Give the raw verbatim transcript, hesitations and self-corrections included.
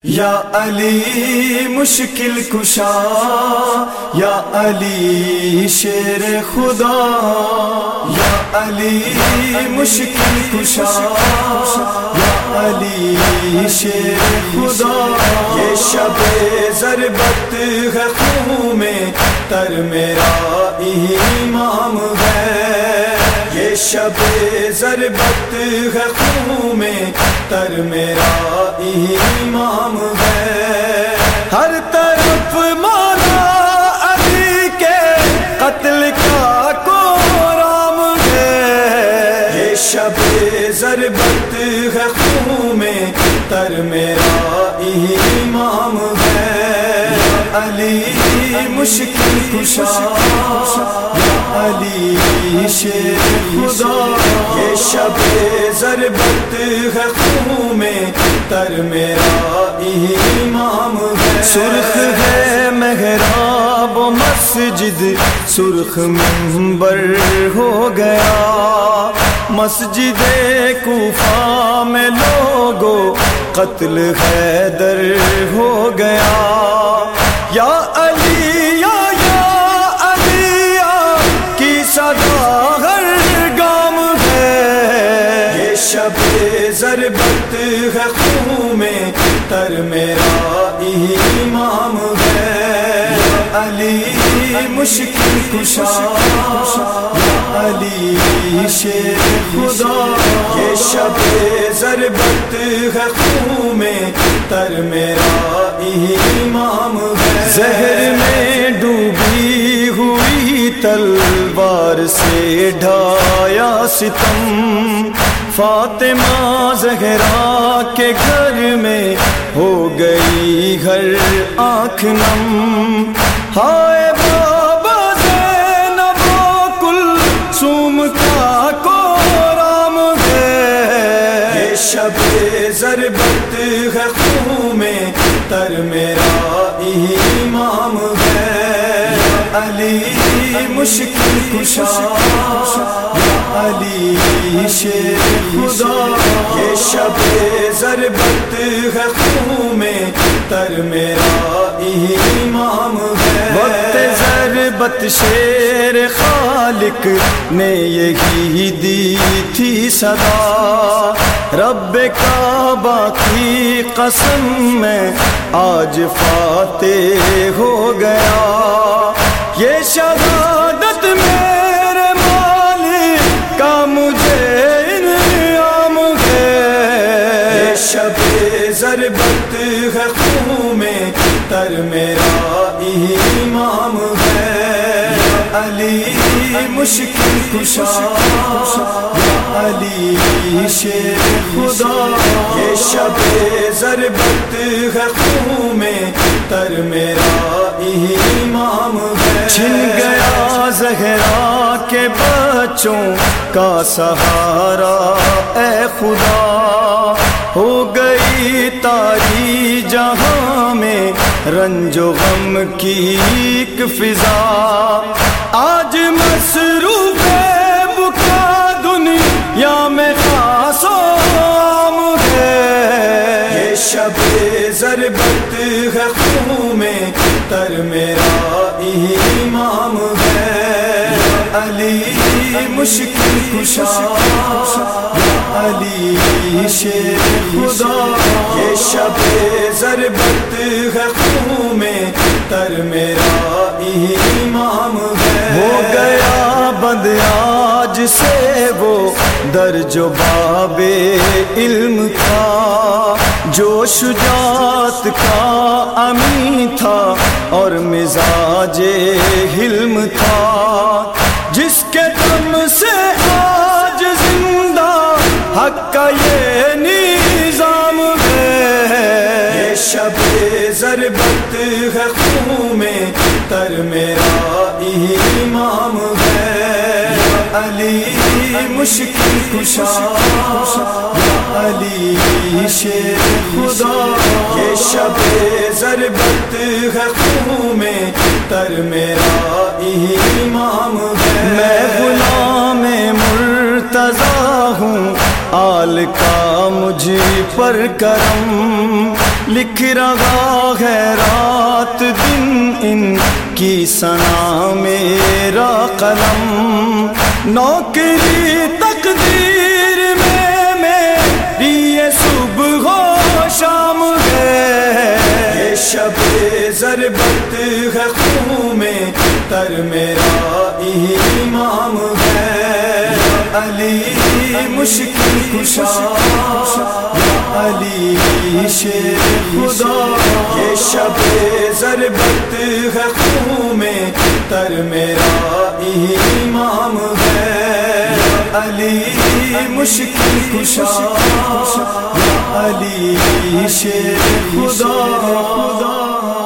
یا علی مشکل کشا، یا علی شیر خدا، یا علی مشکل کشا، یا علی شیر خدا. یہ شب ضربت ہے خون میں تر میرا امام ہے، یہ شب ضربت ہے خون میں تر میرا امام ہے. ہر طرف مولا علی کے قتل کا کورام ہے، یہ شب ضربت ہے خون میں تر میرا امام ہے. علی مشکل کشا، یا علی شیر خدا. یہ شب ضربت ہے خون میں تر میرا امام ہے. سرخ ہے محراب و مسجد، سرخ منبر ہو گیا. مسجد کوفہ میں لوگوں قتل حیدر ہو گیا. یا علی یا یا علی کی صدا ہر گام ہے، یہ شب ضربت ہے خون میں تر میرا امام ہے. علی مشکل کشا، یا علی شیر خدا. یہ شب ضربت ہے خون میں تر میرا امام ہے. زہر میں ڈوبی ہوئی تلوار سے ڈھایا ستم، فاطمہ زہرا کے گھر میں ہو گئی ہر آنکھ نم. ہائے بابا زینب و کلثوم کا کورام ہے، یہ شب ضربت ہے خون میں تر میرا امام ہے. علی مشکل کشا، یا علی شیر خدا. یہ شب ضربت ہے خون میں تر میرا امام ہے. وقت ضربت شیر خالق نے یہی دی تھی صدا، رب کعبہ کی قسم میں آج فاتح ہو گیا. یہ شہادت میرے مالک کا مجھے انعام ہے، یہ شب ضربت ہے خون میں تر میرا امام ہے. علی مشکل کشا، یا علی شیر خدا. یہ شب ضربت ہے خون میں تر میرا امام ہے. چھن گیا زہرا کے بچوں کا سہارا اے خدا، ہو گئی تاری جہاں میں رنج و غم کی ایک فضا. آج مصروف بکا دنیا میں خاص و عام ہے، یہ شب ضربت ہے خون میں تر میرا امام ہے. علی مشکل کشا، یا علی شیر خدا. یہ شب ضربت ہے خون میں تر میرا امام ہے. ہو گیا بند آج سے وہ در جو باب علم تھا، جو شجاعت کا امین تھا اور مزاج حلم تھا، جس کے دم سے آج زندہ حق کا یہ نظام ہے. یہ شب ضربت ہے خون میں تر میرا امام ہے. علی مشکل کشا، یا علی شیر خدا. یہ شب ضربت ہے خون میں تر میرا امام ہے. میں غلام مرتضیٰ ہوں، آل کا مجھ پر کرم، لکھ رہا ہے رات دن ان کی ثنا میرا قلم، نوکری تقدیر میں میری یہ صبح و شام ہے، یہ شب ضربت ہے خون میں تر میرا امام ہے، علی مشکل کشا یا علی شیر خدا، یہ شب ضربت ہے خون میں تر میرا امام ہے، علی مشکل کشا یا علی شیر خدا۔